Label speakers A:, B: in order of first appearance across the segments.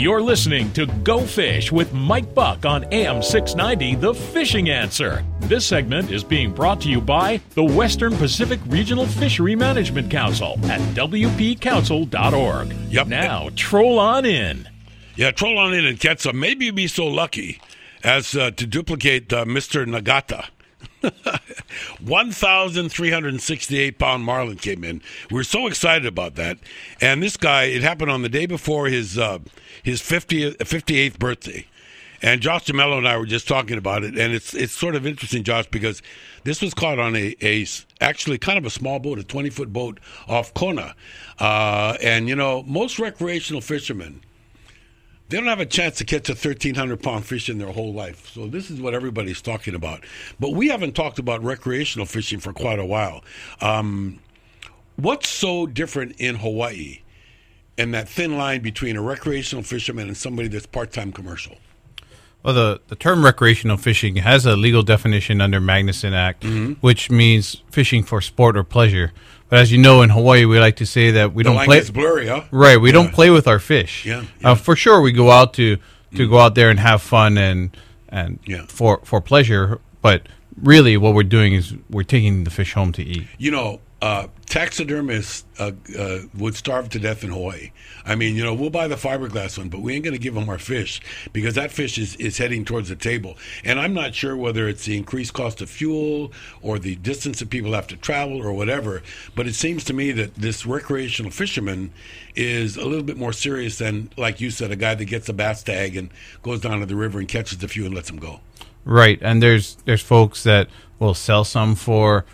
A: You're listening to Go Fish with Mike Buck on AM 690, The Fishing Answer. This segment is being brought to you by the Western Pacific Regional Fishery Management Council at wpcouncil.org.
B: Yep.
A: Now, troll on in.
B: Yeah, troll on in and catch some. Maybe you'd be so lucky as to duplicate Mr. Nagata. 1,368-pound marlin came in. We're so excited about that. And this guy, it happened on the day before his 58th birthday. And Josh DeMello and I were just talking about it. And it's sort of interesting, Josh, because this was caught on a actually kind of a small boat, a 20-foot boat off Kona. And, you know, most recreational fishermen, they don't have a chance to catch a 1,300-pound fish in their whole life. So this is what everybody's talking about. But we haven't talked about recreational fishing for quite a while. What's so different in Hawaii and that thin line between a recreational fisherman and somebody that's part-time commercial?
C: Well, the term recreational fishing has a legal definition under Magnuson Act, which means fishing for sport or pleasure. But as you know, in Hawaii, we like to say that we don't play.
B: It's blurry, huh?
C: Right, we don't play with our fish.
B: Yeah.
C: For sure, we go out to go out there and have fun and for pleasure. But really, what we're doing is we're taking the fish home to eat.
B: You know, taxidermists would starve to death in Hawaii. I mean, you know, we'll buy the fiberglass one, but we ain't going to give them our fish because that fish is heading towards the table. And I'm not sure whether it's the increased cost of fuel or the distance that people have to travel or whatever, but it seems to me that this recreational fisherman is a little bit more serious than, like you said, a guy that gets a bass tag and goes down to the river and catches a few and lets them go. Right,
C: and there's folks that will sell some for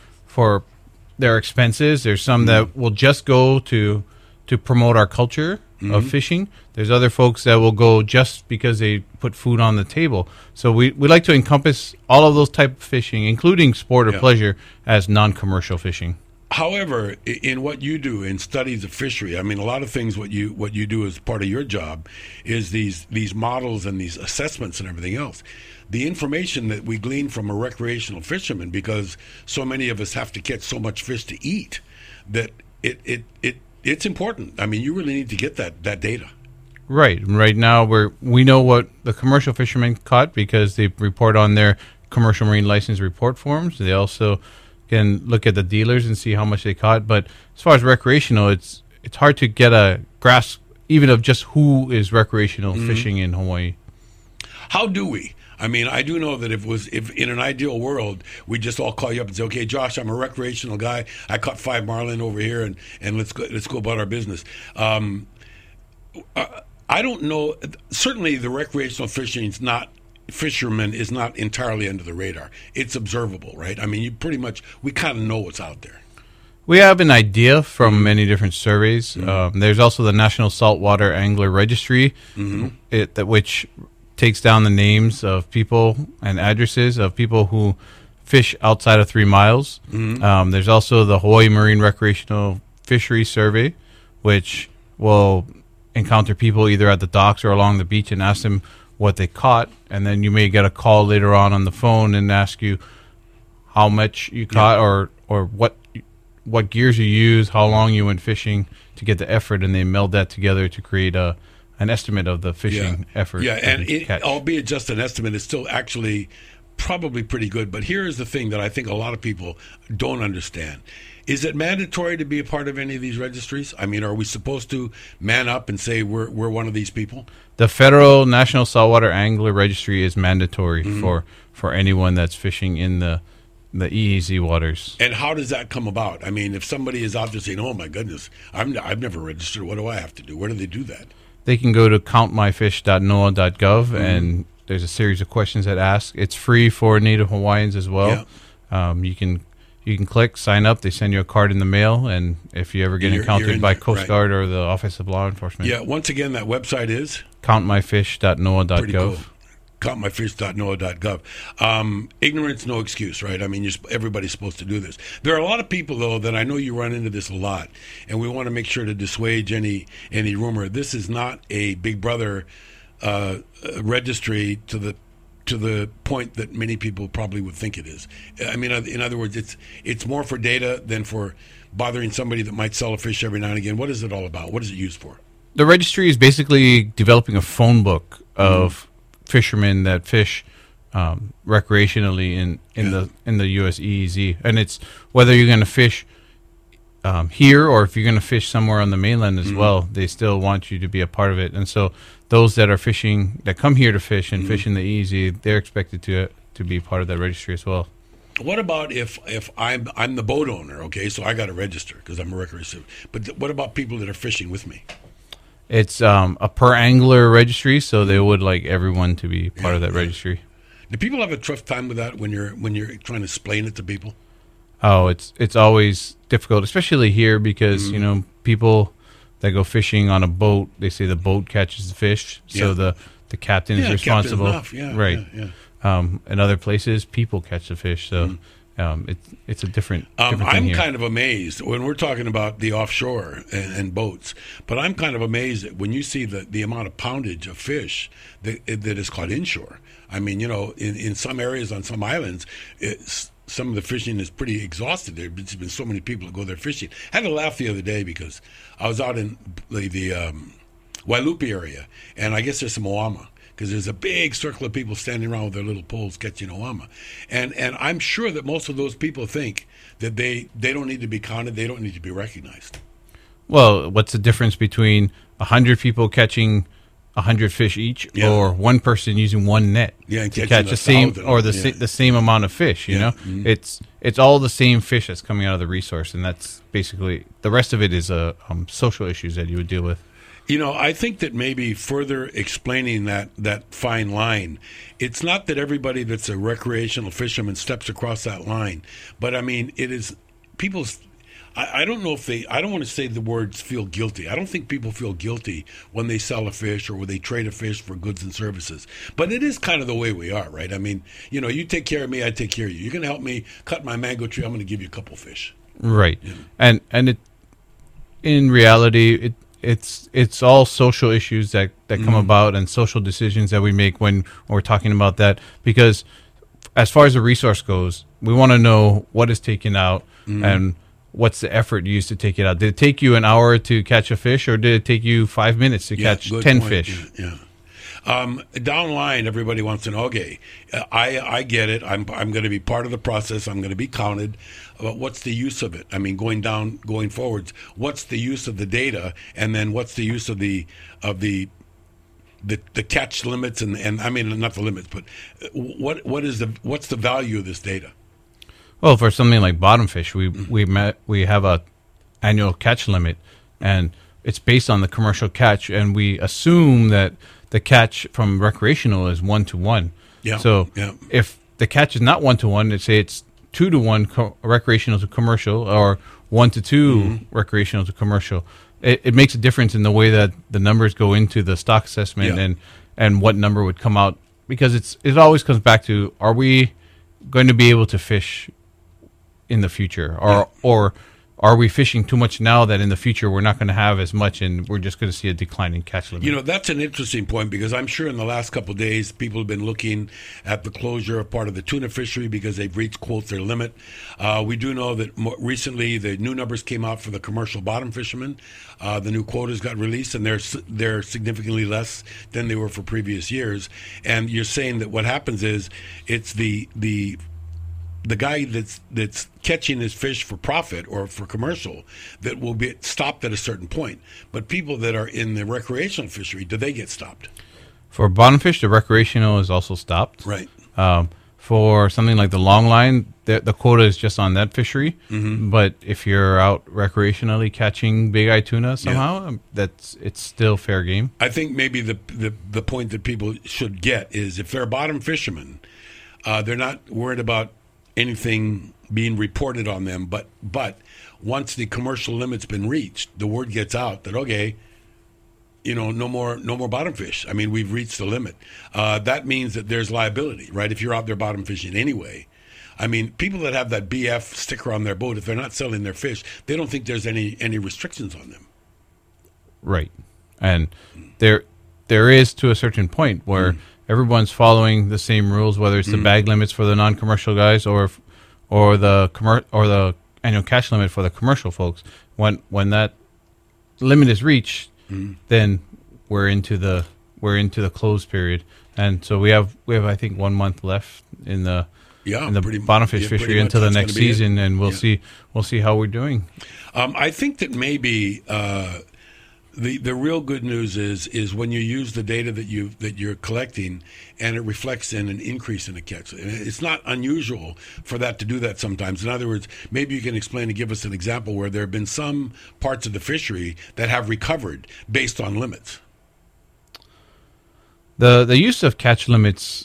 C: their expenses. There's some that will just go to promote our culture of fishing. There's other folks that will go just because they put food on the table. So we like to encompass all of those type of fishing, including sport or pleasure, as non-commercial fishing.
B: However, in what you do in studies of fishery, I mean, a lot of things what you do as part of your job is these models and these assessments and everything else. The information that we glean from a recreational fisherman, because so many of us have to catch so much fish to eat, that it's important. I mean, you really need to get that data.
C: Right. Right now, we know what the commercial fishermen caught because they report on their commercial marine license report forms. They also can look at the dealers and see how much they caught. But as far as recreational, it's hard to get a grasp even of just who is recreational fishing in Hawaii. How do we?
B: I mean, I do know that if in an ideal world, we just all call you up and say, okay, Josh, I'm a recreational guy. I caught 5 marlin over here, and let's go about our business. I don't know. Certainly, the recreational fisherman is not entirely under the radar. It's observable, right? I mean, we kind of know what's out there.
C: We have an idea from many different surveys. There's also the National Saltwater Angler Registry, which takes down the names of people and addresses of people who fish outside of 3 miles. There's also the Hawaii Marine Recreational Fishery Survey, which will encounter people either at the docks or along the beach and ask them what they caught, and then you may get a call later on the phone and ask you how much you caught or what gears you use, how long you went fishing to get the effort, and they meld that together to create an estimate of the fishing effort.
B: Yeah, and albeit just an estimate, it's still actually probably pretty good. But here is the thing that I think a lot of people don't understand. Is it mandatory to be a part of any of these registries? I mean, are we supposed to man up and say we're one of these people?
C: The Federal National Saltwater Angler Registry is mandatory for anyone that's fishing in the EEZ waters.
B: And how does that come about? I mean, if somebody is out there saying, oh, my goodness, I've never registered, what do I have to do? Where do they do that?
C: They can go to countmyfish.noaa.gov, and there's a series of questions that ask. It's free for Native Hawaiians as well. Yeah. You can click, sign up. They send you a card in the mail, and if you ever get encountered by Coast Guard or the Office of Law Enforcement.
B: Yeah, once again, that website is?
C: countmyfish.noaa.gov.
B: Pretty cool. countmyfish.noaa.gov. Ignorance, no excuse, right? I mean, everybody's supposed to do this. There are a lot of people, though, that I know you run into this a lot, and we want to make sure to dissuade any rumor. This is not a Big Brother registry to the point that many people probably would think it is. I mean, in other words, it's more for data than for bothering somebody that might sell a fish every now and again. What is it all about? What is it used for?
C: The registry is basically developing a phone book of fishermen that fish recreationally in the U.S. EEZ, and it's whether you're going to fish here or if you're going to fish somewhere on the mainland as well. They still want you to be a part of it, and so those that are fishing that come here to fish and fish in the EEZ, they're expected to be part of that registry as well.
B: What about if I'm the boat owner? Okay, so I got to register because I'm a recreational. But what about people that are fishing with me?
C: It's a per angler registry, so they would like everyone to be part of that registry.
B: Do people have a tough time with that when you're trying to explain it to people?
C: Oh, it's always difficult, especially here because people that go fishing on a boat, they say the boat catches the fish, so the captain is responsible. Right. In other places, people catch the fish, so it's a different thing
B: I'm
C: here.
B: kind of amazed when we're talking about the offshore and boats, but I'm kind of amazed that when you see the amount of poundage of fish that is caught inshore. I mean, in some areas on some islands, some of the fishing is pretty exhausted. There's been so many people that go there fishing. I had to laugh the other day because I was out in the Wailupi area, and I guess there's some owama, because there's a big circle of people standing around with their little poles catching owama. And I'm sure that most of those people think that they don't need to be counted, they don't need to be recognized.
C: Well, what's the difference between 100 people catching 100 fish each, or one person using one net to catch the same the same amount of fish? You know, it's all the same fish that's coming out of the resource, and that's basically the rest of it is social issues that you would deal with.
B: I think that maybe further explaining that fine line, it's not that everybody that's a recreational fisherman steps across that line, but I mean, it is people's. I don't know if I don't want to say the words feel guilty. I don't think people feel guilty when they sell a fish or when they trade a fish for goods and services. But it is kind of the way we are, right? I mean, you take care of me, I take care of you. You're going to help me cut my mango tree, I'm going to give you a couple fish.
C: Right. And it, in reality, it's all social issues that come about and social decisions that we make when we're talking about that. Because as far as the resource goes, we want to know what is taken out and what's the effort used to take it out. Did it take you an hour to catch a fish, or did it take you 5 minutes to catch 10 fish?
B: Down line, everybody wants to know, okay, I get it. I'm going to be part of the process. I'm going to be counted. But what's the use of it? I mean, going forwards, what's the use of the data? And then what's the use of the catch limits? And I mean, not the limits, but what's the value of this data?
C: Well, for something like bottom fish, we have a annual catch limit, and it's based on the commercial catch, and we assume that the catch from recreational is 1-to-1. Yeah. So if the catch is not 1-to-1, let's say it's 2-to-1 recreational to commercial, or 1-to-2 recreational to commercial, it makes a difference in the way that the numbers go into the stock assessment and what number would come out, because it always comes back to, are we going to be able to fish in the future, or are we fishing too much now that in the future we're not going to have as much and we're just going to see a decline in catch limit?
B: That's an interesting point, because I'm sure in the last couple of days people have been looking at the closure of part of the tuna fishery because they've reached, quote, their limit. We do know that recently the new numbers came out for the commercial bottom fishermen. The new quotas got released, and they're significantly less than they were for previous years. And you're saying that what happens is it's the guy that's catching his fish for profit or for commercial that will be stopped at a certain point. But people that are in the recreational fishery, do they get stopped?
C: For bottom fish, the recreational is also stopped.
B: Right.
C: For something like the long line, the quota is just on that fishery. But if you're out recreationally catching big eye tuna somehow, it's still fair game.
B: I think maybe the point that people should get is, if they're a bottom fisherman, they're not worried about anything being reported on them, but once the commercial limit's been reached, the word gets out that, okay, no more bottom fish. I mean, we've reached the limit. That means that there's liability, right? If you're out there bottom fishing anyway. I mean, people that have that BF sticker on their boat, if they're not selling their fish, they don't think there's any restrictions on them. Right.
C: And there is, to a certain point, where everyone's following the same rules, whether it's the bag limits for the non-commercial guys or the annual catch limit for the commercial folks. When that limit is reached, then we're into the close period. And so we have I think 1 month left in the bottom fish fishery until the next season, and we'll see how we're doing.
B: I think that maybe the real good news is when you use the data that you're collecting, and it reflects in an increase in the catch. It's not unusual for that to do that sometimes. In other words, maybe you can explain and give us an example where there have been some parts of the fishery that have recovered based on limits.
C: The use of catch limits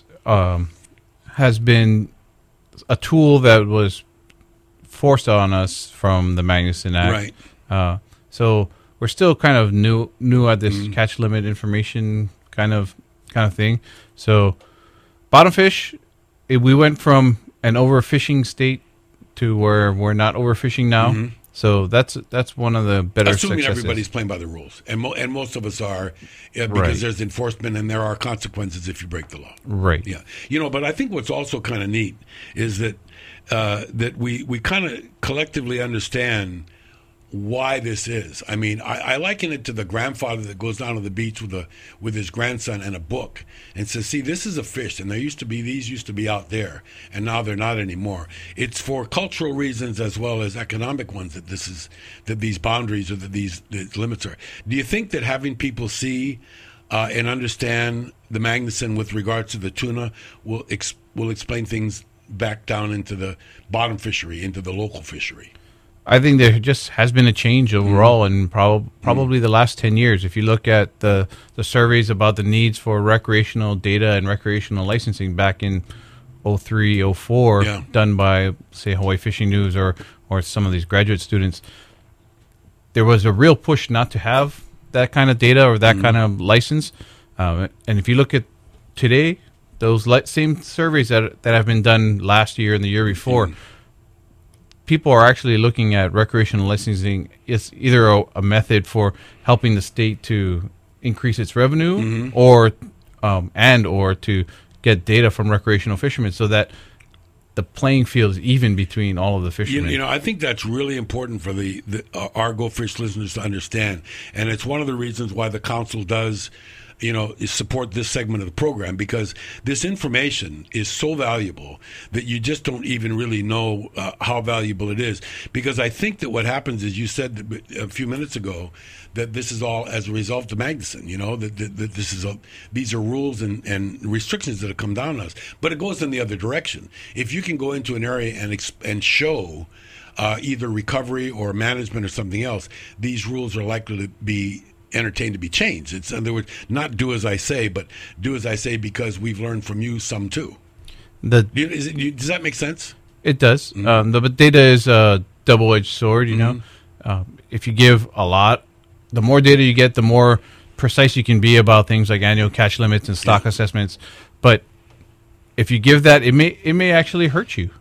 C: has been a tool that was forced on us from the Magnuson Act.
B: Right.
C: So we're still kind of new at this catch limit information kind of thing. So bottom fish, we went from an overfishing state to where we're not overfishing now. So that's one of the better
B: Assuming
C: successes.
B: Everybody's playing by the rules, and most of us are, because
C: Right.
B: there's enforcement and there are consequences if you break the law.
C: Right.
B: Yeah, but I think what's also kind of neat is that that we kind of collectively understand why this is. I mean, I liken it to the grandfather that goes down to the beach with his grandson and a book and says, see, this is a fish, and these used to be out there, and now they're not anymore. It's for cultural reasons as well as economic ones that these boundaries or that these limits are. Do you think that having people see and understand the Magnuson with regards to the tuna will explain things back down into the bottom fishery, into the local fishery?
C: I think there just has been a change overall in probably the last 10 years. If you look at the surveys about the needs for recreational data and recreational licensing back in 03, 04, done by, say, Hawaii Fishing News or some of these graduate students, there was a real push not to have that kind of data or that kind of license. And if you look at today, those same surveys that have been done last year and the year before, people are actually looking at recreational licensing as either a method for helping the state to increase its revenue or to get data from recreational fishermen so that the playing field is even between all of the fishermen.
B: I think that's really important for our Go Fish listeners to understand. And it's one of the reasons why the council does support this segment of the program, because this information is so valuable that you just don't even really know how valuable it is. Because I think that what happens is, you said a few minutes ago that this is all as a result of Magnuson, that these are rules and restrictions that have come down on us. But it goes in the other direction. If you can go into an area and show either recovery or management or something else, these rules are likely to be entertained to be changed. It's, in other words, not do as I say, but do as I say because we've learned from you some too. Does that make sense?
C: It does. The data is a double-edged sword. If you give a lot, the more data you get, the more precise you can be about things like annual catch limits and stock assessments. But if you give that, it may actually hurt you.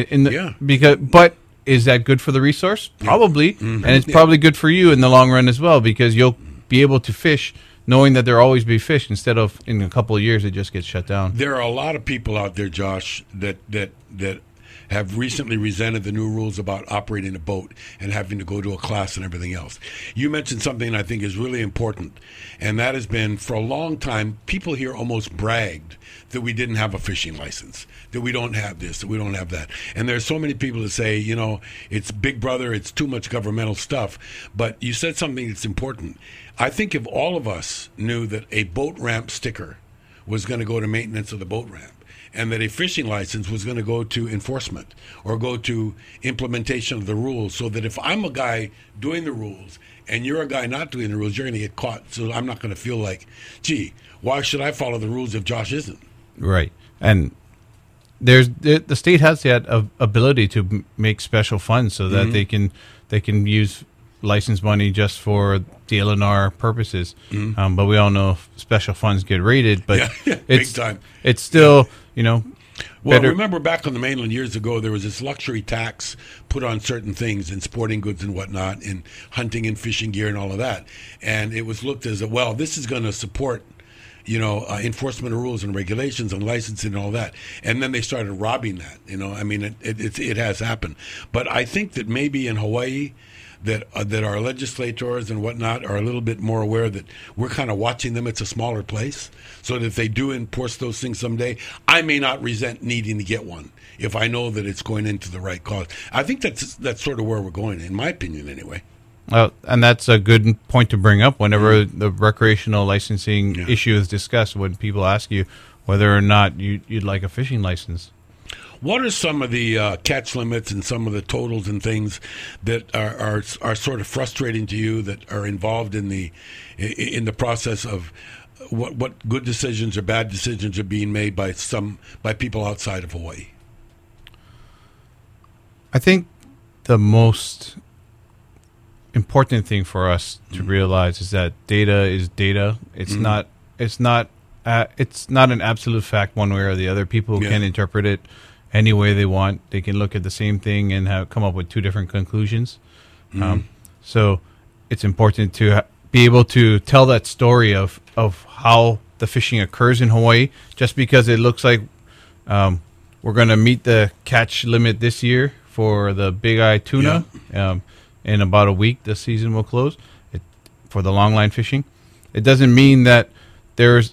C: But is that good for the resource? Probably, and it's probably good for you in the long run as well, because you'll be able to fish knowing that there'll always be fish instead of in a couple of years it just gets shut down.
B: There are a lot of people out there, Josh, that have recently resented the new rules about operating a boat and having to go to a class and everything else. You mentioned something I think is really important, and that has been, for a long time, people here almost bragged that we didn't have a fishing license, that we don't have this, that we don't have that. And there's so many people that say, it's Big Brother, it's too much governmental stuff. But you said something that's important. I think if all of us knew that a boat ramp sticker was going to go to maintenance of the boat ramp, and that a fishing license was going to go to enforcement or go to implementation of the rules, so that if I'm a guy doing the rules and you're a guy not doing the rules, you're going to get caught. So I'm not going to feel like, gee, why should I follow the rules if Josh isn't? Right.
C: And the state has that ability to make special funds so that they can use license money just for the LNR purposes. But we all know if special funds get raided, but
B: big time.
C: It's still,
B: Well,
C: better.
B: remember back on the mainland years ago, there was this luxury tax put on certain things in sporting goods and whatnot, and hunting and fishing gear and all of that. And it was looked as, well, this is going to support enforcement of rules and regulations and licensing and all that. And then they started robbing that. I mean, it has happened. But I think that maybe in Hawaii, that our legislators and whatnot are a little bit more aware that we're kind of watching them. It's a smaller place, so that if they do enforce those things someday, I may not resent needing to get one if I know that it's going into the right cause. I think that's sort of where we're going, in my opinion, anyway.
C: And that's a good point to bring up whenever the recreational licensing issue is discussed, when people ask you whether or not you'd like a fishing license.
B: What are some of the catch limits and some of the totals and things that are sort of frustrating to you, that are involved in the process of what good decisions or bad decisions are being made by people outside of Hawaii?
C: I think the most important thing for us to realize is that data is data. It's not an absolute fact one way or the other. People can interpret it any way they want. They can look at the same thing and come up with two different conclusions. So it's important to be able to tell that story of how the fishing occurs in Hawaii. Just because it looks like we're going to meet the catch limit this year for the big eye tuna. In about a week, the season will close for the longline fishing. It doesn't mean that there's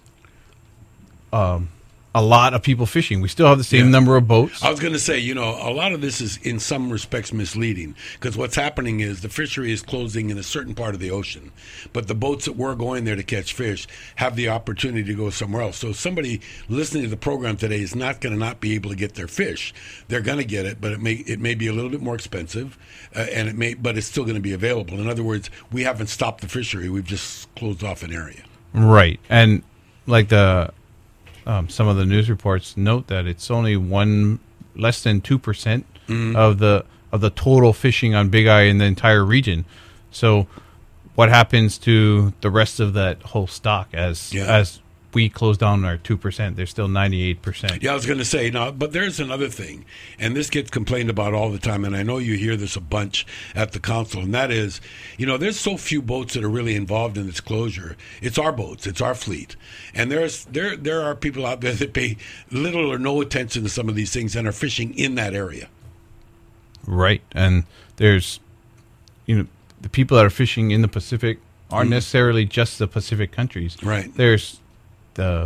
C: a lot of people fishing. We still have the same number of boats.
B: I was going to say, a lot of this is in some respects misleading, because what's happening is the fishery is closing in a certain part of the ocean, but the boats that were going there to catch fish have the opportunity to go somewhere else. So somebody listening to the program today is not going to not be able to get their fish. They're going to get it, but it may be a little bit more expensive, but it's still going to be available. In other words, we haven't stopped the fishery. We've just closed off an area.
C: Right. And like some of the news reports note that it's only less than 2% of the total fishing on big eye in the entire region. So what happens to the rest of that whole stock as we close down our 2%? There's still 98%.
B: Yeah, I was going to say, but there's another thing, and this gets complained about all the time, and I know you hear this a bunch at the council, and that is, there's so few boats that are really involved in this closure. It's our boats, it's our fleet, and there are people out there that pay little or no attention to some of these things and are fishing in that area.
C: Right, and there's, the people that are fishing in the Pacific aren't necessarily just the Pacific countries.
B: Right.
C: There's the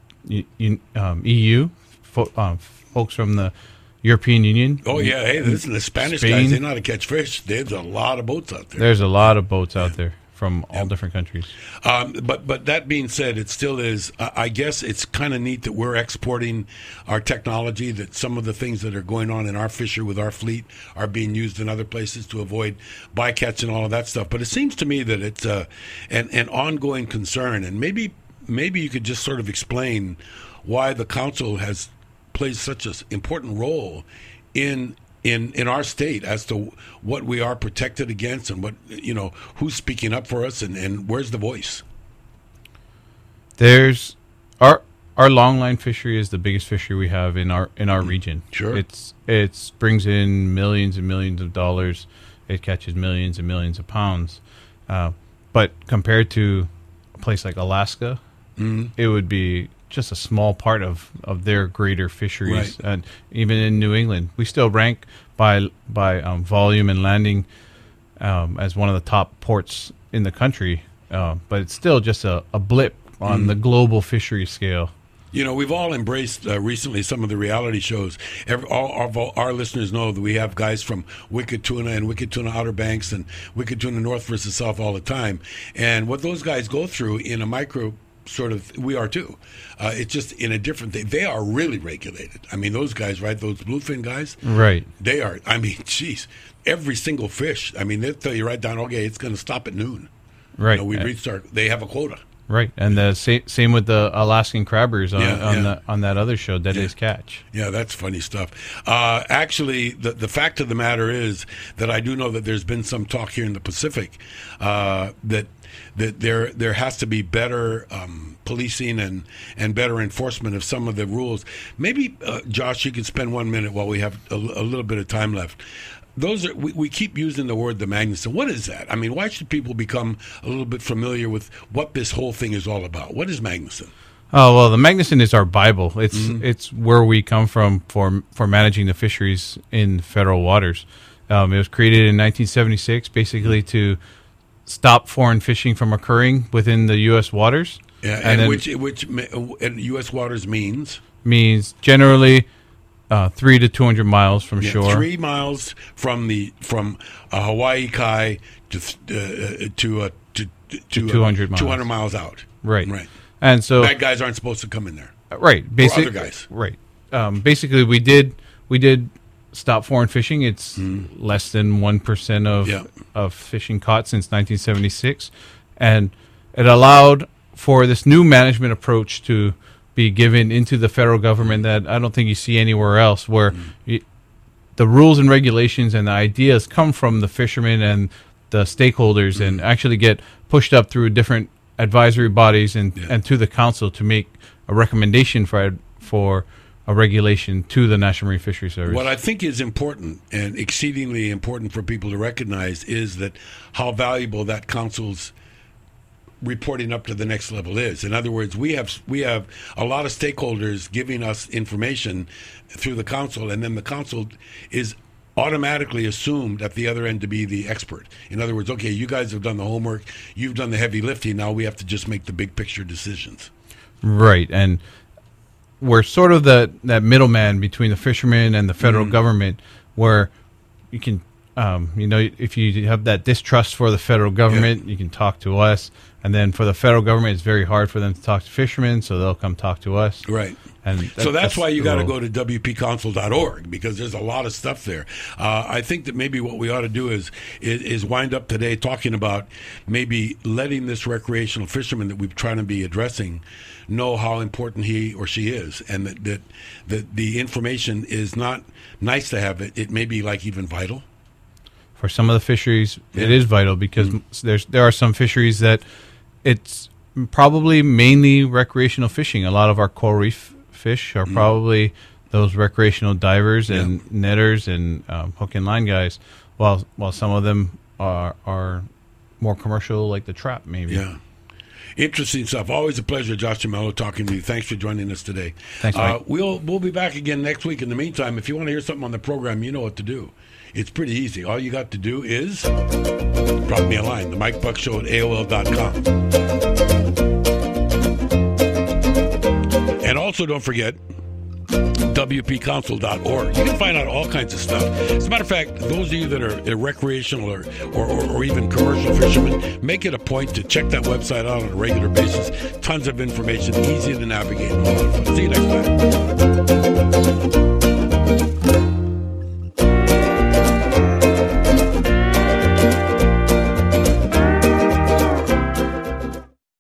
C: EU, folks from the European Union.
B: Oh, yeah. Hey, listen, the Spanish guys, they know how to catch fish. There's a lot of boats out there.
C: There's a lot of boats out there from all different countries.
B: But that being said, it still is, I guess it's kind of neat that we're exporting our technology, that some of the things that are going on in our fishery with our fleet are being used in other places to avoid bycatch and all of that stuff. But it seems to me that it's an ongoing concern, and maybe you could just sort of explain why the council has played such an important role in our state as to what we are protected against, and what who's speaking up for us, and where's the voice.
C: There's our longline fishery is the biggest fishery we have in our region.
B: Sure,
C: it brings in millions and millions of dollars. It catches millions and millions of pounds, but compared to a place like Alaska, it would be just a small part of their greater fisheries. Right. And even in New England, we still rank by volume and landing as one of the top ports in the country, but it's still just a blip on the global fishery scale.
B: We've all embraced recently some of the reality shows. All of our listeners know that we have guys from Wicked Tuna and Wicked Tuna Outer Banks and Wicked Tuna North versus South all the time. And what those guys go through in a micro sort of, we are too. It's just in a different thing. They are really regulated. I mean, those guys, right? Those bluefin guys,
C: right?
B: They are. I mean, geez, every single fish. I mean, they'll tell you right down. Okay, it's going to stop at noon.
C: Right.
B: We reached they have a quota.
C: Right, and the same with the Alaskan crabbers on that other show, Deadliest Catch.
B: Yeah, that's funny stuff. Actually, the fact of the matter is that I do know that there's been some talk here in the Pacific that there has to be better policing and better enforcement of some of the rules. Maybe, Josh, you could spend 1 minute while we have a little bit of time left. We keep using the word the Magnuson. What is that? I mean, why should people become a little bit familiar with what this whole thing is all about? What is Magnuson?
C: Oh, well, the Magnuson is our Bible. It's where we come from for managing the fisheries in federal waters. It was created in 1976, basically to stop foreign fishing from occurring within the U.S. waters.
B: Yeah, and which U.S. waters means
C: generally 3 to 200 miles from shore.
B: 3 miles from Hawaii Kai to
C: 200 miles.
B: 200 miles out.
C: Right. And so
B: bad guys aren't supposed to come in there.
C: Right.
B: Or other guys.
C: Right. Basically, we did stop foreign fishing. It's less than 1% of fishing caught since 1976, and it allowed for this new management approach to be given into the federal government that I don't think you see anywhere else, where the rules and regulations and the ideas come from the fishermen and the stakeholders and actually get pushed up through different advisory bodies and to the council to make a recommendation for a regulation to the National Marine Fisheries Service.
B: What I think is important and exceedingly important for people to recognize is that how valuable that council's reporting up to the next level is. In other words, we have a lot of stakeholders giving us information through the council, and then the council is automatically assumed at the other end to be the expert. In other words, okay, you guys have done the homework, you've done the heavy lifting, now we have to just make the big picture decisions.
C: Right, and we're sort of that middleman between the fishermen and the federal government, where you can, if you have that distrust for the federal government, you can talk to us. And then for the federal government, it's very hard for them to talk to fishermen, so they'll come talk to us.
B: Right.
C: And
B: so that's why you got to go to WPCouncil.org, because there's a lot of stuff there. I think that maybe what we ought to do is wind up today talking about maybe letting this recreational fisherman that we're trying to be addressing know how important he or she is, and that the information is not nice to have. It may be like even vital.
C: For some of the fisheries, it is vital, because there are some fisheries that it's probably mainly recreational fishing. A lot of our coral reef fish are probably those recreational divers and netters and hook and line guys, while some of them are more commercial, like the trap maybe.
B: Yeah. Interesting stuff. Always a pleasure, Josh Gimello, talking to you. Thanks for joining us today.
C: Thanks, Mike.
B: We'll be back again next week. In the meantime, if you want to hear something on the program, you know what to do. It's pretty easy. All you got to do is drop me a line, the Mike Buck Show at AOL.com. And also don't forget WPCouncil.org. You can find out all kinds of stuff. As a matter of fact, those of you that are recreational or even commercial fishermen, make it a point to check that website out on a regular basis. Tons of information, easy to navigate, and a lot of fun. See you next time.